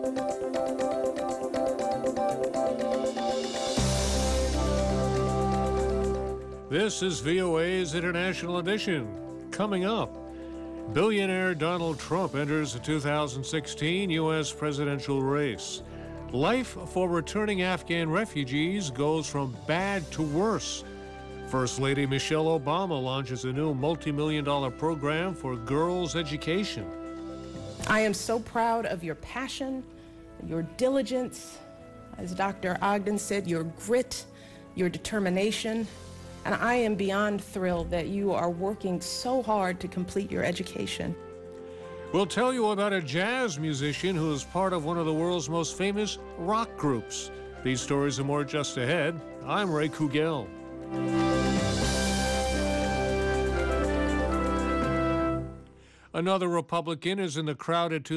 This is VOA's International Edition. Coming up, billionaire Donald Trump enters the 2016 U.S. presidential race. Life for returning Afghan refugees goes from bad to worse. First Lady Michelle Obama launches a new multi-million-dollar program for girls' education. I am so proud of your passion, your diligence, as Dr. Ogden said, your grit, your determination. And I am beyond thrilled that you are working so hard to complete your education. We'll tell you about a jazz musician who is part of one of the world's most famous rock groups. These stories and more just ahead. I'm Ray Kugel. Another Republican is in the crowded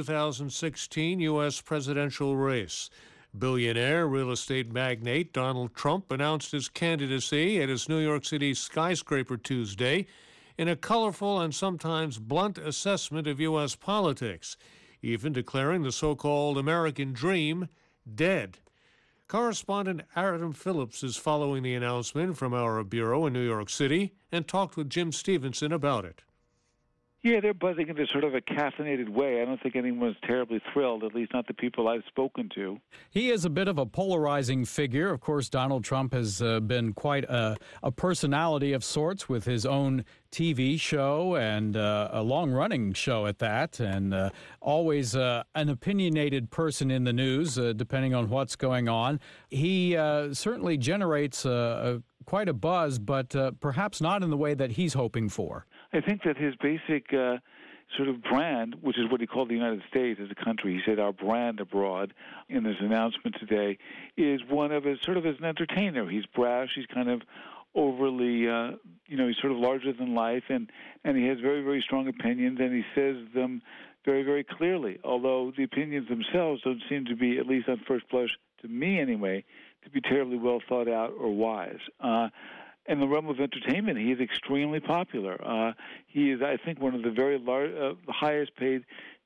2016 U.S. presidential race. Billionaire real estate magnate Donald Trump announced his candidacy at his New York City skyscraper Tuesday in a colorful and sometimes blunt assessment of U.S. politics, even declaring the so-called American dream dead. Correspondent Adam Phillips is following the announcement from our bureau in New York City and talked with Jim Stevenson about it. Yeah, they're buzzing into sort of a caffeinated way. I don't think anyone's terribly thrilled, at least not the people I've spoken to. He is a bit of a polarizing figure. Of course, Donald Trump has been quite a personality of sorts with his own TV show and a long-running show at that, and always an opinionated person in the news, depending on what's going on. He certainly generates quite a buzz, but perhaps not in the way that he's hoping for. I think that his basic sort of brand, which is what he called the United States as a country, he said our brand abroad in this announcement today, is one of as an entertainer. He's brash, he's kind of overly, he's sort of larger than life, and he has very, very strong opinions, and he says them very, very clearly, although the opinions themselves don't seem to be, at least on first blush, to me anyway, to be terribly well thought out or wise. In the realm of entertainment, he is extremely popular. He is, I think, one of the very highest-paid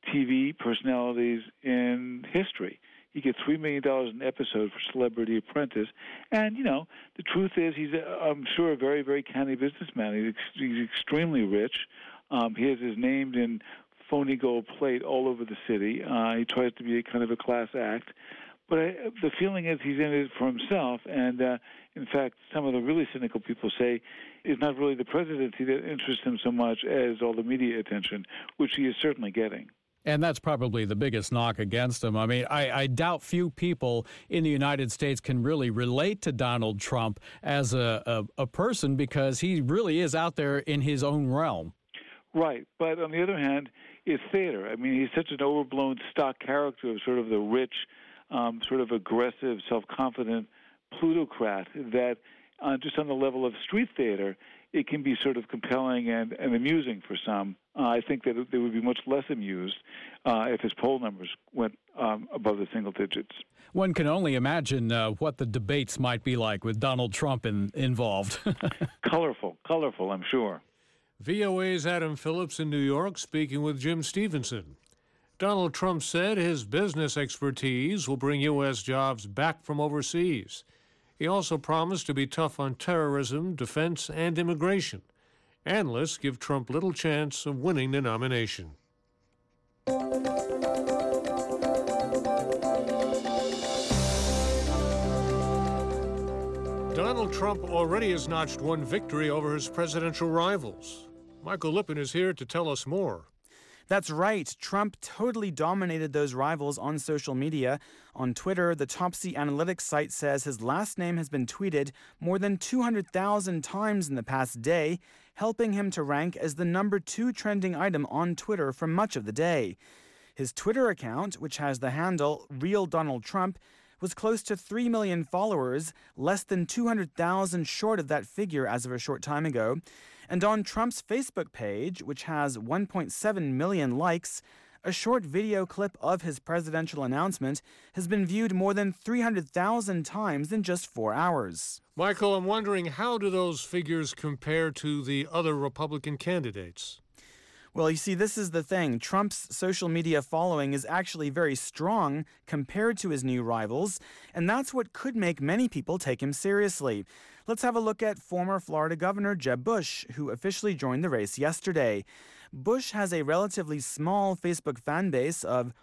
TV personalities in history. He gets $3 million an episode for Celebrity Apprentice. And, the truth is he's, I'm sure, a very, very canny businessman. He's extremely rich. He has his name in phony gold plate all over the city. He tries to be a kind of a class act. But the feeling is he's in it for himself, and in fact, some of the really cynical people say it's not really the presidency that interests him so much as all the media attention, which he is certainly getting. And that's probably the biggest knock against him. I mean, I doubt few people in the United States can really relate to Donald Trump as a person, because he really is out there in his own realm. Right, but on the other hand, it's theater. I mean, he's such an overblown stock character of sort of the rich, sort of aggressive, self-confident plutocrat that just on the level of street theater, it can be sort of compelling and amusing for some. I think that they would be much less amused if his poll numbers went above the single digits. One can only imagine what the debates might be like with Donald Trump involved. Colorful, I'm sure. VOA's Adam Phillips in New York speaking with Jim Stevenson. Donald Trump said his business expertise will bring U.S. jobs back from overseas. He also promised to be tough on terrorism, defense, and immigration. Analysts give Trump little chance of winning the nomination. Donald Trump already has notched one victory over his presidential rivals. Michael Lippin is here to tell us more. That's right. Trump totally dominated those rivals on social media. On Twitter, the Topsy Analytics site says his last name has been tweeted more than 200,000 times in the past day, helping him to rank as the number 2 trending item on Twitter for much of the day. His Twitter account, which has the handle Real Donald Trump, was close to 3 million followers, less than 200,000 short of that figure as of a short time ago. And on Trump's Facebook page, which has 1.7 million likes, a short video clip of his presidential announcement has been viewed more than 300,000 times in just 4 hours. Michael, I'm wondering, how do those figures compare to the other Republican candidates? Well, you see, this is the thing. Trump's social media following is actually very strong compared to his new rivals, and that's what could make many people take him seriously. Let's have a look at former Florida Governor Jeb Bush, who officially joined the race yesterday. Bush has a relatively small Facebook fan base of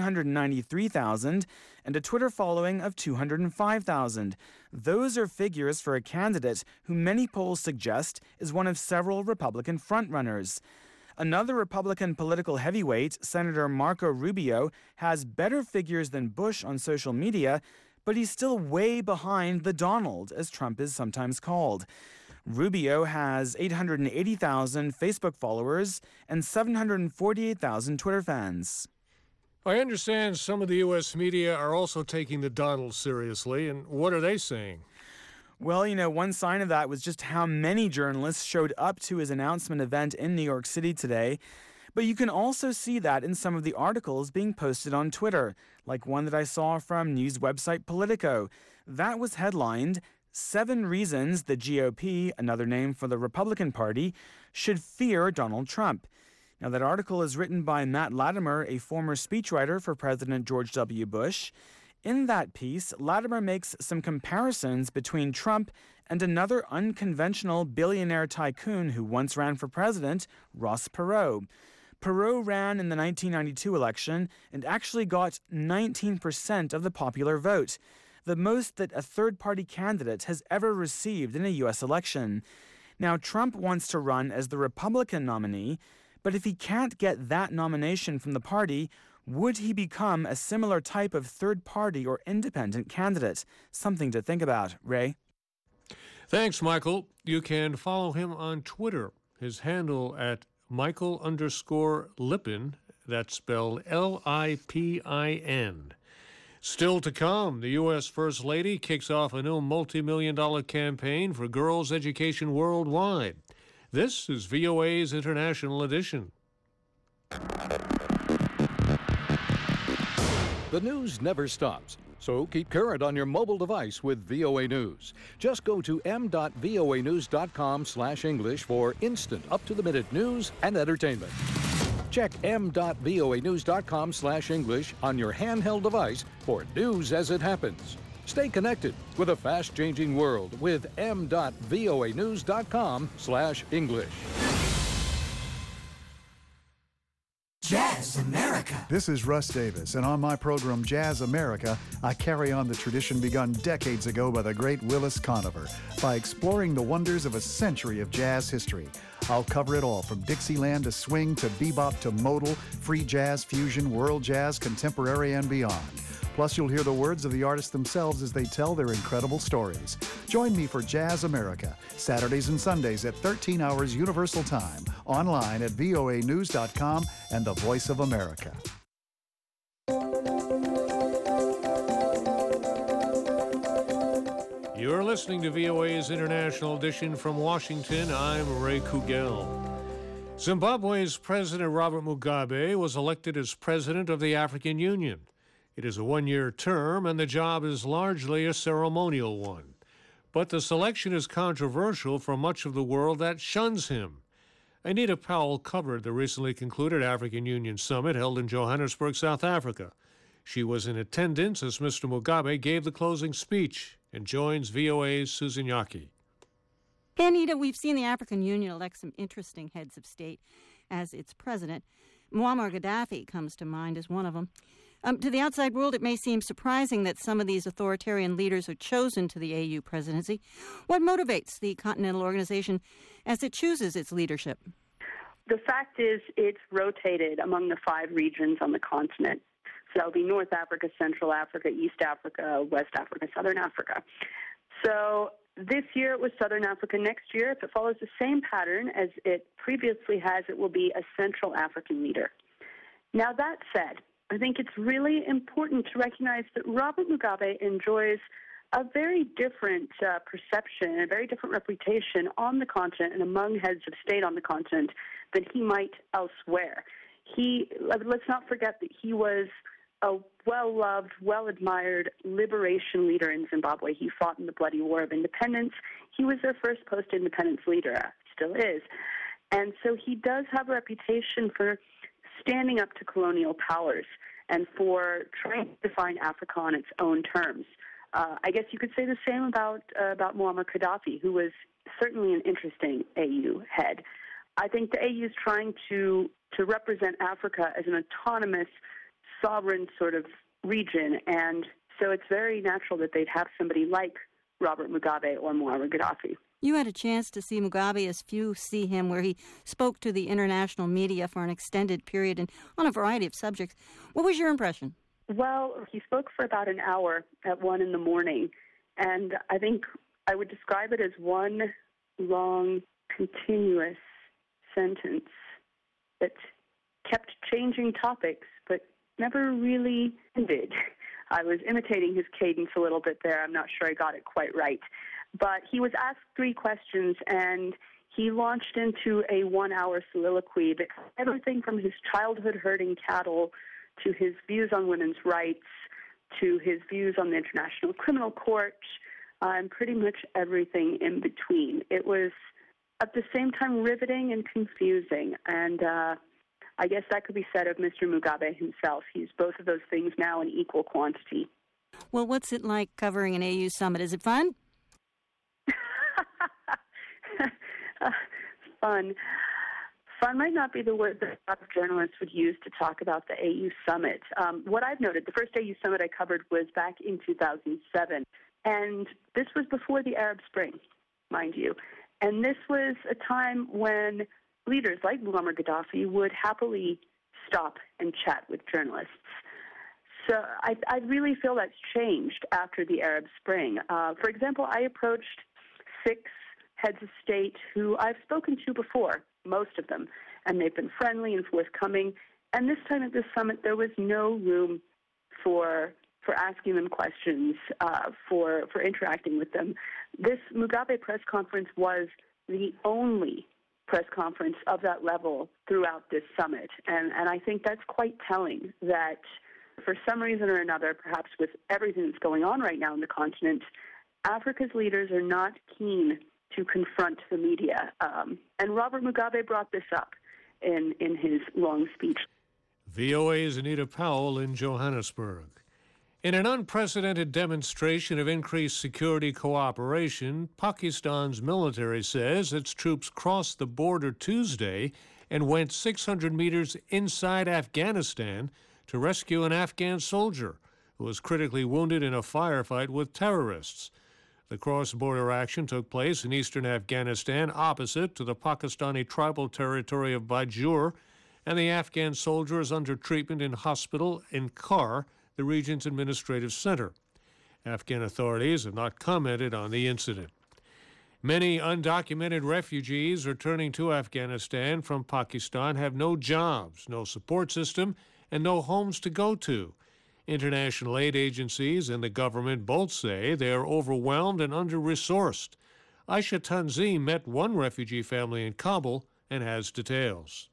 193,000 and a Twitter following of 205,000. Those are figures for a candidate who many polls suggest is one of several Republican frontrunners. Another Republican political heavyweight, Senator Marco Rubio, has better figures than Bush on social media, but he's still way behind the Donald, as Trump is sometimes called. Rubio has 880,000 Facebook followers and 748,000 Twitter fans. I understand some of the U.S. media are also taking the Donald seriously, and what are they saying? Well, one sign of that was just how many journalists showed up to his announcement event in New York City today. But you can also see that in some of the articles being posted on Twitter, like one that I saw from news website Politico. That was headlined, 7 Reasons the GOP, another name for the Republican Party, should fear Donald Trump. Now, that article is written by Matt Latimer, a former speechwriter for President George W. Bush. In that piece, Latimer makes some comparisons between Trump and another unconventional billionaire tycoon who once ran for president, Ross Perot. Perot ran in the 1992 election and actually got 19% of the popular vote, the most that a third-party candidate has ever received in a U.S. election. Now, Trump wants to run as the Republican nominee, but if he can't get that nomination from the party, would he become a similar type of third-party or independent candidate? Something to think about. Ray? Thanks, Michael. You can follow him on Twitter. His handle at Michael_Lipin. That's spelled Lipin. Still to come, the U.S. First Lady kicks off a new multi-million-dollar campaign for girls' education worldwide. This is VOA's International Edition. The news never stops, so keep current on your mobile device with VOA News. Just go to m.voanews.com/English for instant, up-to-the-minute news and entertainment. Check m.voanews.com/English on your handheld device for news as it happens. Stay connected with a fast-changing world with m.voanews.com/English. Jazz America. This is Russ Davis, and on my program Jazz America, I carry on the tradition begun decades ago by the great Willis Conover by exploring the wonders of a century of jazz history. I'll cover it all, from Dixieland to swing to bebop to modal, free jazz, fusion, world jazz, contemporary, and beyond. Plus, you'll hear the words of the artists themselves as they tell their incredible stories. Join me for Jazz America, Saturdays and Sundays at 13 hours Universal Time, online at voanews.com and the Voice of America. You're listening to VOA's International Edition from Washington. I'm Ray Kugel. Zimbabwe's President Robert Mugabe was elected as President of the African Union. It is a one-year term, and the job is largely a ceremonial one. But the selection is controversial for much of the world that shuns him. Anita Powell covered the recently concluded African Union Summit held in Johannesburg, South Africa. She was in attendance as Mr. Mugabe gave the closing speech and joins VOA's Susan Yaki. Anita, we've seen the African Union elect some interesting heads of state as its president. Muammar Gaddafi comes to mind as one of them. To the outside world, it may seem surprising that some of these authoritarian leaders are chosen to the AU presidency. What motivates the Continental Organization as it chooses its leadership? The fact is it's rotated among the 5 regions on the continent. So that'll be North Africa, Central Africa, East Africa, West Africa, Southern Africa. So this year it was Southern Africa. Next year, if it follows the same pattern as it previously has, it will be a Central African leader. Now, that said, I think it's really important to recognize that Robert Mugabe enjoys a very different perception, a very different reputation on the continent and among heads of state on the continent than he might elsewhere. Let's not forget that he was a well-loved, well-admired liberation leader in Zimbabwe. He fought in the bloody War of Independence. He was their first post-independence leader, still is. And so he does have a reputation for standing up to colonial powers and for trying to define Africa on its own terms. I guess you could say the same about Muammar Gaddafi, who was certainly an interesting AU head. I think the AU is trying to represent Africa as an autonomous, sovereign sort of region, and so it's very natural that they'd have somebody like Robert Mugabe or Muammar Gaddafi. You had a chance to see Mugabe as few see him, where he spoke to the international media for an extended period and on a variety of subjects. What was your impression? Well, he spoke for about an hour at 1 a.m, and I think I would describe it as one long, continuous sentence that kept changing topics, but never really ended. I was imitating his cadence a little bit there. I'm not sure I got it quite right. But he was asked 3 questions, and he launched into a 1-hour soliloquy that everything from his childhood herding cattle to his views on women's rights to his views on the International Criminal Court and pretty much everything in between. It was at the same time riveting and confusing, and I guess that could be said of Mr. Mugabe himself. He's both of those things now in equal quantity. Well, what's it like covering an AU summit? Is it fun? Fun. Fun might not be the word that a lot of journalists would use to talk about the AU summit. What I've noted, the first AU summit I covered was back in 2007, and this was before the Arab Spring, mind you. And this was a time when leaders like Muammar Gaddafi would happily stop and chat with journalists. So I really feel that's changed after the Arab Spring. For example, I approached 6 heads of state who I've spoken to before, most of them, and they've been friendly and forthcoming. And this time at this summit, there was no room for asking them questions, for interacting with them. This Mugabe press conference was the only press conference of that level throughout this summit. And I think that's quite telling that for some reason or another, perhaps with everything that's going on right now in the continent, Africa's leaders are not keen to confront the media. And Robert Mugabe brought this up in his long speech. VOA's Anita Powell in Johannesburg. In an unprecedented demonstration of increased security cooperation, Pakistan's military says its troops crossed the border Tuesday and went 600 meters inside Afghanistan to rescue an Afghan soldier who was critically wounded in a firefight with terrorists. The cross-border action took place in eastern Afghanistan, opposite to the Pakistani tribal territory of Bajur, and the Afghan soldier is under treatment in hospital in Kar, the region's administrative center. Afghan authorities have not commented on the incident. Many undocumented refugees returning to Afghanistan from Pakistan have no jobs, no support system, and no homes to go to. International aid agencies and the government both say they are overwhelmed and under-resourced. Aisha Tanzim met one refugee family in Kabul and has details.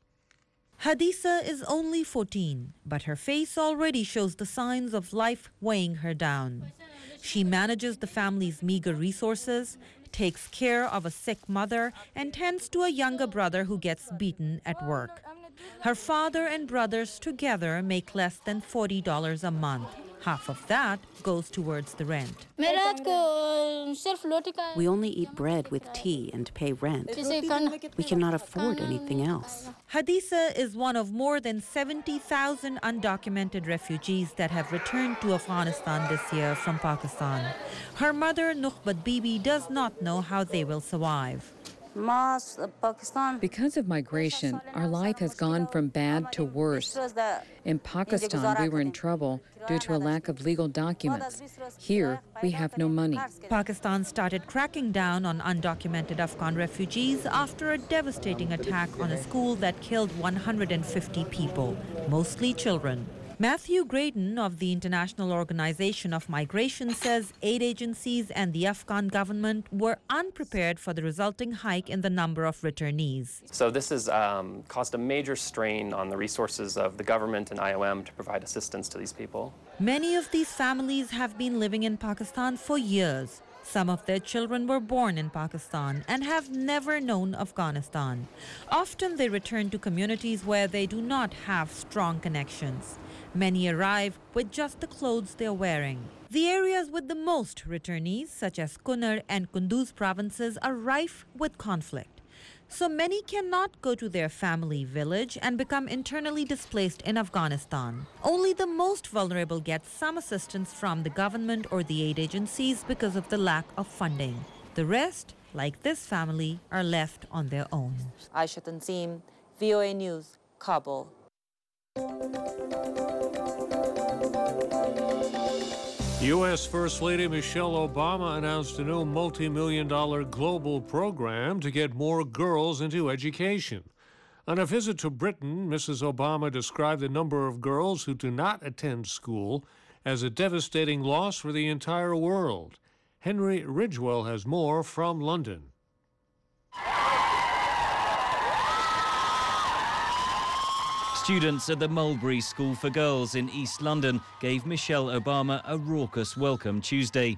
Hadisa is only 14, but her face already shows the signs of life weighing her down. She manages the family's meager resources, takes care of a sick mother, and tends to a younger brother who gets beaten at work. Her father and brothers together make less than $40 a month. Half of that goes towards the rent. We only eat bread with tea and pay rent. We cannot afford anything else. Hadisa is one of more than 70,000 undocumented refugees that have returned to Afghanistan this year from Pakistan. Her mother, Nukhbat Bibi, does not know how they will survive. Because of migration, our life has gone from bad to worse. In Pakistan, we were in trouble due to a lack of legal documents. Here, we have no money. Pakistan started cracking down on undocumented Afghan refugees after a devastating attack on a school that killed 150 people, mostly children. Matthew Graydon of the International Organization of Migration says aid agencies and the Afghan government were unprepared for the resulting hike in the number of returnees. So this has caused a major strain on the resources of the government and IOM to provide assistance to these people. Many of these families have been living in Pakistan for years. Some of their children were born in Pakistan and have never known Afghanistan. Often they return to communities where they do not have strong connections. Many arrive with just the clothes they're wearing. The areas with the most returnees, such as Kunar and Kunduz provinces, are rife with conflict. So many cannot go to their family village and become internally displaced in Afghanistan. Only the most vulnerable get some assistance from the government or the aid agencies because of the lack of funding. The rest, like this family, are left on their own. Aisha Tanseem, VOA News, Kabul. U.S. First Lady Michelle Obama announced a new multi-million-dollar global program to get more girls into education. On a visit to Britain, Mrs. Obama described the number of girls who do not attend school as a devastating loss for the entire world. Henry Ridgwell has more from London. Students at the Mulberry School for Girls in East London gave Michelle Obama a raucous welcome Tuesday.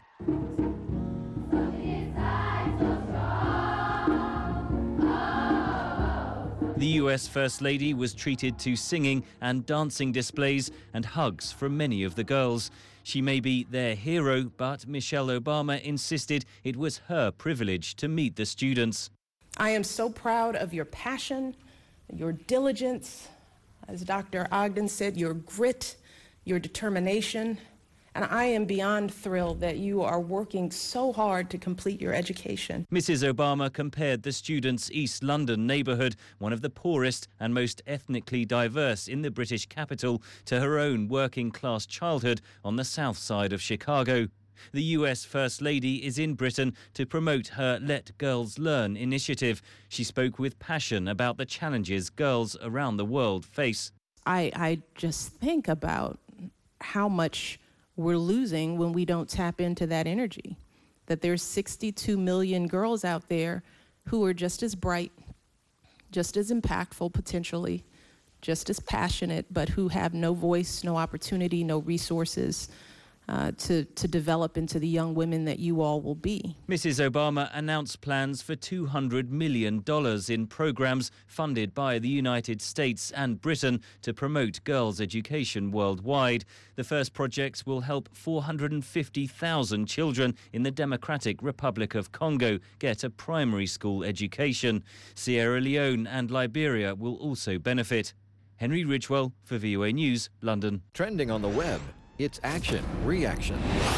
The US First Lady was treated to singing and dancing displays and hugs from many of the girls. She may be their hero, but Michelle Obama insisted it was her privilege to meet the students. I am so proud of your passion, your diligence, as Dr. Ogden said, your grit, your determination, and I am beyond thrilled that you are working so hard to complete your education. Mrs. Obama compared the students' East London neighbourhood, one of the poorest and most ethnically diverse in the British capital, to her own working-class childhood on the south side of Chicago. The US First Lady is in Britain to promote her Let Girls Learn initiative. She spoke with passion about the challenges girls around the world face. I just think about how much we're losing when we don't tap into that energy. That there's 62 million girls out there who are just as bright, just as impactful potentially, just as passionate, but who have no voice, no opportunity, no resources to develop into the young women that you all will be. Mrs. Obama announced plans for $200 million in programs funded by the United States and Britain to promote girls' education worldwide. The first projects will help 450,000 children in the Democratic Republic of Congo get a primary school education. Sierra Leone and Liberia will also benefit. Henry Ridgwell for VOA News, London. Trending on the web. It's action, reaction.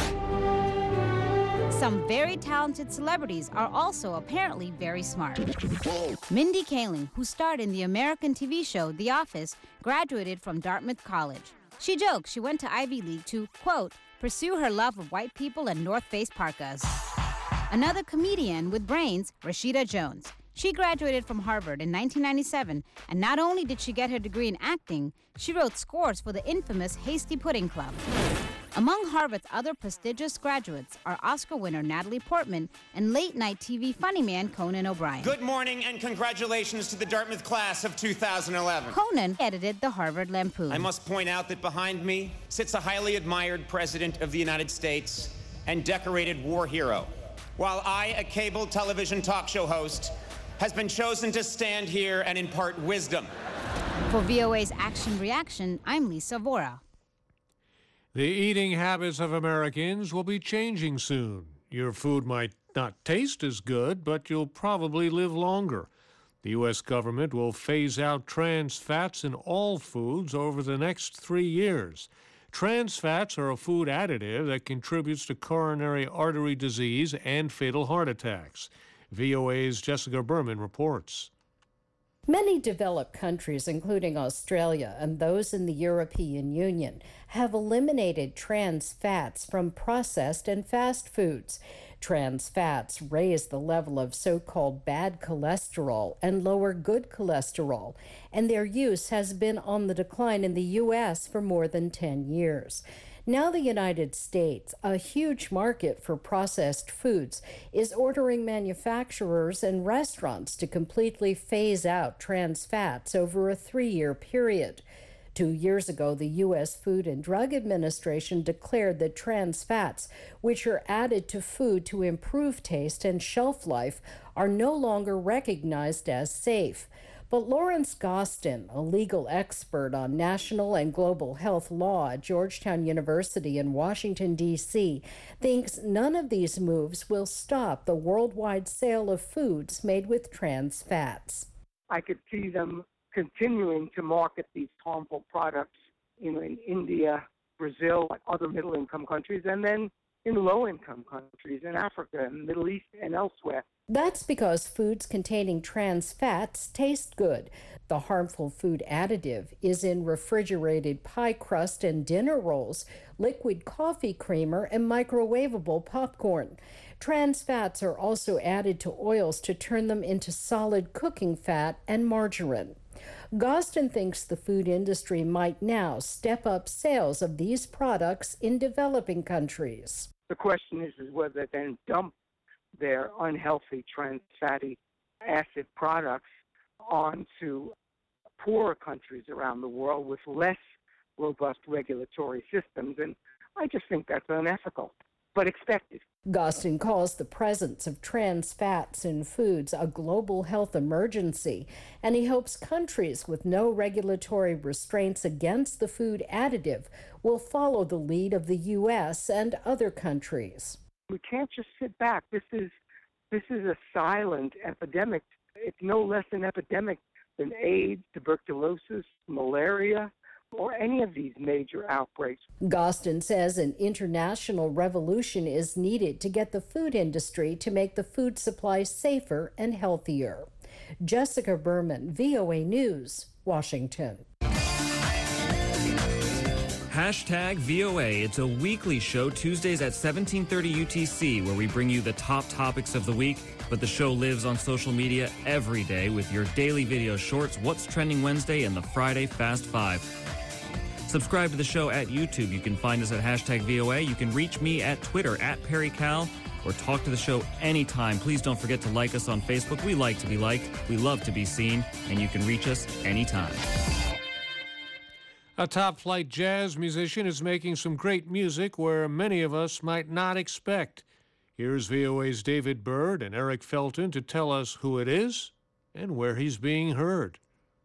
Some very talented celebrities are also apparently very smart. Mindy Kaling, who starred in the American TV show The Office, graduated from Dartmouth College. She joked she went to Ivy League to, quote, pursue her love of white people and North Face parkas. Another comedian with brains, Rashida Jones. She graduated from Harvard in 1997, and not only did she get her degree in acting, she wrote scores for the infamous Hasty Pudding Club. Among Harvard's other prestigious graduates are Oscar winner Natalie Portman and late-night TV funny man Conan O'Brien. Good morning and congratulations to the Dartmouth class of 2011. Conan edited the Harvard Lampoon. I must point out that behind me sits a highly admired president of the United States and decorated war hero, while I, a cable television talk show host, has been chosen to stand here and impart wisdom. For VOA's Action Reaction, I'm Lisa Vora. The eating habits of Americans will be changing soon. Your food might not taste as good, but you'll probably live longer. The U.S. government will phase out trans fats in all foods over the next 3 years. Trans fats are a food additive that contributes to coronary artery disease and fatal heart attacks. VOA's Jessica Berman reports. Many developed countries, including Australia and those in the European Union, have eliminated trans fats from processed and fast foods. Trans fats raise the level of so-called bad cholesterol and lower good cholesterol, and their use has been on the decline in the U.S. for more than 10 years. Now the United States, a huge market for processed foods, is ordering manufacturers and restaurants to completely phase out trans fats over a 3-year period. 2 years ago, the U.S. Food and Drug Administration declared that trans fats, which are added to food to improve taste and shelf life, are no longer recognized as safe. But Lawrence Gostin, a legal expert on national and global health law at Georgetown University in Washington, D.C., thinks none of these moves will stop the worldwide sale of foods made with trans fats. I could see them continuing to market these harmful products, in India, Brazil, like other middle-income countries, and then in low-income countries in Africa and Middle East and elsewhere. That's because foods containing trans fats taste good. The harmful food additive is in refrigerated pie crust and dinner rolls, liquid coffee creamer, and microwavable popcorn. Trans fats are also added to oils to turn them into solid cooking fat and margarine. Gostin thinks the food industry might now step up sales of these products in developing countries. The question is whether they then dump their unhealthy trans fatty acid products onto poorer countries around the world with less robust regulatory systems. And I just think that's unethical, but expected. Gostin calls the presence of trans fats in foods a global health emergency, and he hopes countries with no regulatory restraints against the food additive will follow the lead of the U.S. and other countries. We can't just sit back. This is a silent epidemic. It's no less an epidemic than AIDS, tuberculosis, malaria, or any of these major outbreaks. Gostin says an international revolution is needed to get the food industry to make the food supply safer and healthier. Jessica Berman, VOA News, Washington. Hashtag VOA. It's a weekly show Tuesdays at 17:30 UTC where we bring you the top topics of the week, but the show lives on social media every day with your daily video shorts, What's Trending Wednesday, and the Friday Fast Five. Subscribe to the show at YouTube. You can find us at Hashtag VOA. You can reach me at Twitter at PerryCal or talk to the show anytime. Please don't forget to like us on Facebook. We like to be liked. We love to be seen, and you can reach us anytime. A top-flight jazz musician is making some great music where many of us might not expect. Here's VOA's David Byrd and Eric Felton to tell us who it is and where he's being heard.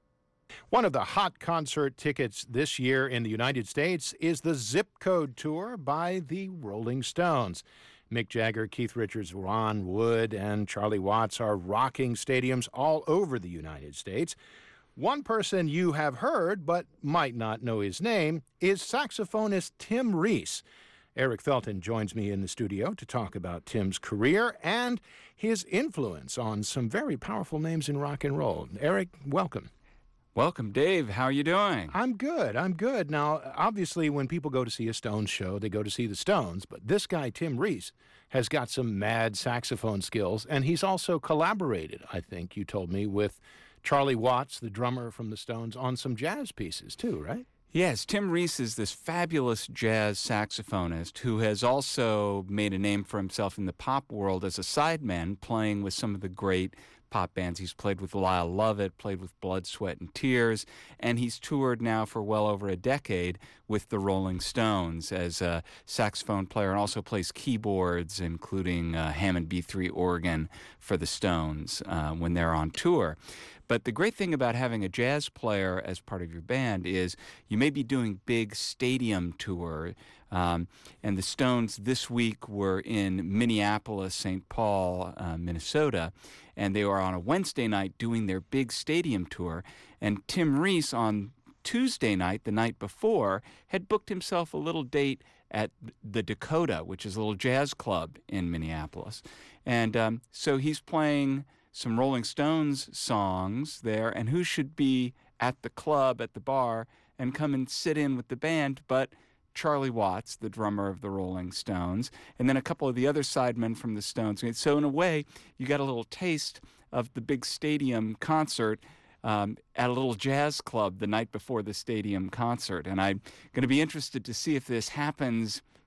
One of the hot concert tickets this year in the United States is the Zip Code Tour by the Rolling Stones. Mick Jagger, Keith Richards, Ron Wood, and Charlie Watts are rocking stadiums all over the United States. One person you have heard but might not know his name is saxophonist Tim Ries. Eric Felton joins me in the studio to talk about Tim's career and his influence on some very powerful names in rock and roll. Eric, welcome. Welcome, Dave. How are you doing? I'm good. Now, obviously, when people go to see a Stones show, they go to see the Stones, but this guy, Tim Ries, has got some mad saxophone skills, and he's also collaborated, I think you told me, with Charlie Watts, the drummer from the Stones, on some jazz pieces too, right? Yes, Tim Ries is this fabulous jazz saxophonist who has also made a name for himself in the pop world as a sideman, playing with some of the great pop bands. He's played with Lyle Lovett, played with Blood, Sweat, and Tears, and he's toured now for well over a decade with the Rolling Stones as a saxophone player and also plays keyboards, including Hammond B3 organ for the Stones when they're on tour. But the great thing about having a jazz player as part of your band is you may be doing big stadium tour, and the Stones this week were in Minneapolis, St. Paul, Minnesota, and they were on a Wednesday night doing their big stadium tour, and Tim Ries on Tuesday night, the night before, had booked himself a little date at the Dakota, which is a little jazz club in Minneapolis. And so he's playing some Rolling Stones songs there, and who should be at the club, at the bar, and come and sit in with the band but Charlie Watts, the drummer of the Rolling Stones, and then a couple of the other sidemen from the Stones. So in a way, you got a little taste of the big stadium concert at a little jazz club the night before the stadium concert. And I'm going to be interested to see if this happens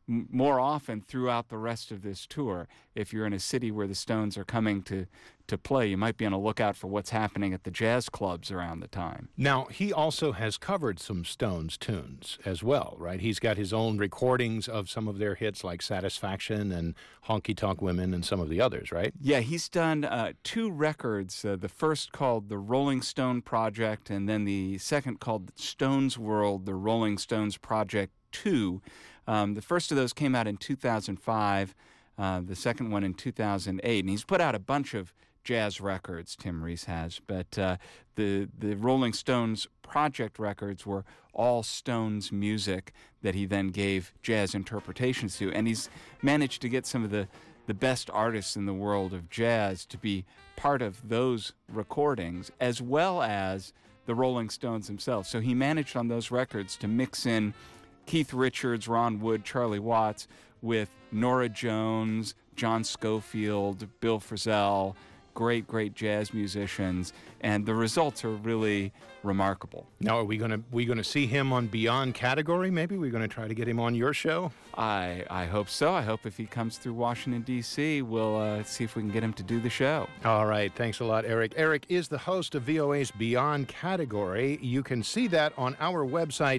more often throughout the rest of this tour. If you're in a city where the Stones are coming to play, you might be on a lookout for what's happening at the jazz clubs around the time. Now, he also has covered some Stones tunes as well, right? He's got his own recordings of some of their hits like Satisfaction and Honky Tonk Women and some of the others, right? Yeah, he's done 2 records, the first called The Rolling Stone Project, and then the second called Stones World, The Rolling Stones Project 2. The first of those came out in 2005, the second one in 2008, and he's put out a bunch of jazz records, Tim Reese has, but the Rolling Stones Project records were all Stones music that he then gave jazz interpretations to, and he's managed to get some of the best artists in the world of jazz to be part of those recordings, as well as the Rolling Stones themselves. So he managed on those records to mix in Keith Richards, Ron Wood, Charlie Watts with Norah Jones, John Scofield, Bill Frisell, great jazz musicians, and the results are really remarkable. Now, are we gonna see him on Beyond Category? Maybe we're gonna try to get him on your show. I hope so. I hope if he comes through Washington D.C., we'll see if we can get him to do the show. All right, thanks a lot, Eric. Eric is the host of VOA's Beyond Category. You can see that on our website,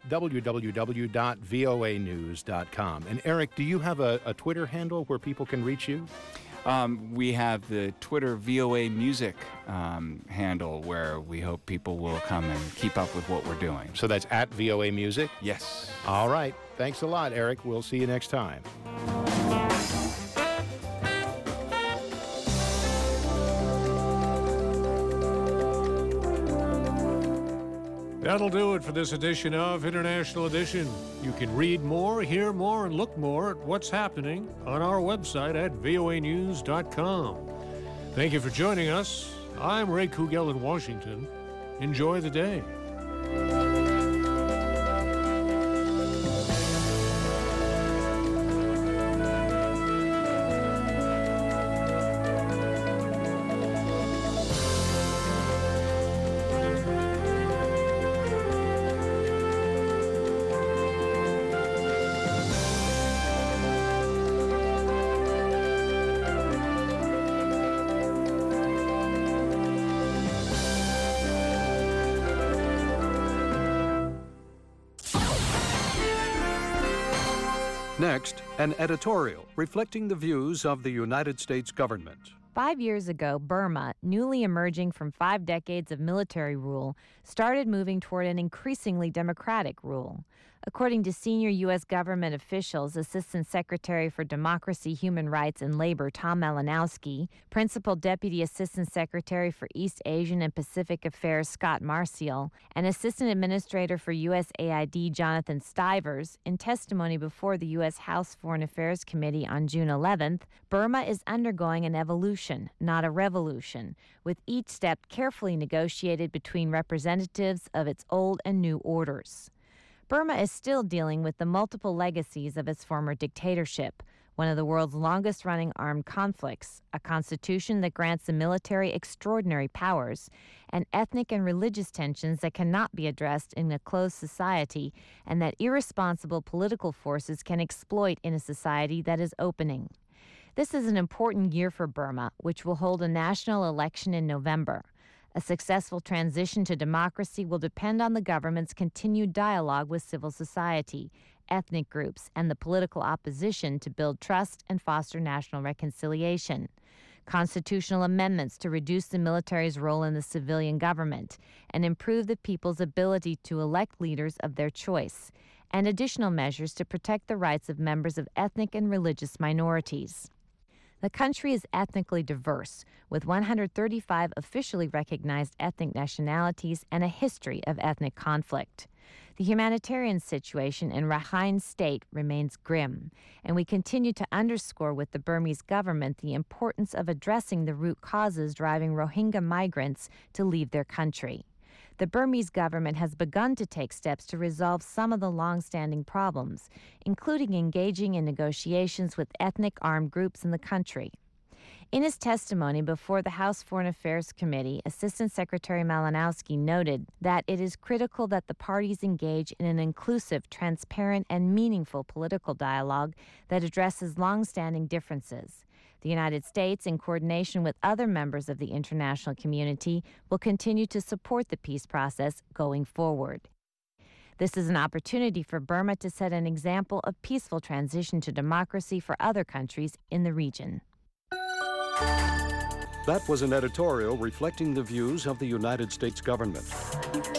www.voanews.com. And Eric, do you have a Twitter handle where people can reach you? We have the Twitter VOA Music handle, where we hope people will come and keep up with what we're doing. So that's at VOA Music? Yes. All right. Thanks a lot, Eric. We'll see you next time. That'll do it for this edition of International Edition. You can read more, hear more, and look more at what's happening on our website at voanews.com. Thank you for joining us. I'm Ray Kugel in Washington. Enjoy the day. Next, an editorial reflecting the views of the United States government. 5 years ago, Burma, newly emerging from 5 decades of military rule, started moving toward an increasingly democratic rule. According to senior U.S. government officials, Assistant Secretary for Democracy, Human Rights, and Labor Tom Malinowski, Principal Deputy Assistant Secretary for East Asian and Pacific Affairs Scott Marcial, and Assistant Administrator for USAID Jonathan Stivers, in testimony before the U.S. House Foreign Affairs Committee on June 11th, Burma is undergoing an evolution, not a revolution, with each step carefully negotiated between representatives of its old and new orders. Burma is still dealing with the multiple legacies of its former dictatorship, one of the world's longest-running armed conflicts, a constitution that grants the military extraordinary powers, and ethnic and religious tensions that cannot be addressed in a closed society and that irresponsible political forces can exploit in a society that is opening. This is an important year for Burma, which will hold a national election in November. A successful transition to democracy will depend on the government's continued dialogue with civil society, ethnic groups, and the political opposition to build trust and foster national reconciliation. Constitutional amendments to reduce the military's role in the civilian government and improve the people's ability to elect leaders of their choice, and additional measures to protect the rights of members of ethnic and religious minorities. The country is ethnically diverse, with 135 officially recognized ethnic nationalities and a history of ethnic conflict. The humanitarian situation in Rakhine State remains grim, and we continue to underscore with the Burmese government the importance of addressing the root causes driving Rohingya migrants to leave their country. The Burmese government has begun to take steps to resolve some of the long-standing problems, including engaging in negotiations with ethnic armed groups in the country. In his testimony before the House Foreign Affairs Committee, Assistant Secretary Malinowski noted that it is critical that the parties engage in an inclusive, transparent, and meaningful political dialogue that addresses long-standing differences. The United States, in coordination with other members of the international community, will continue to support the peace process going forward. This is an opportunity for Burma to set an example of peaceful transition to democracy for other countries in the region. That was an editorial reflecting the views of the United States government.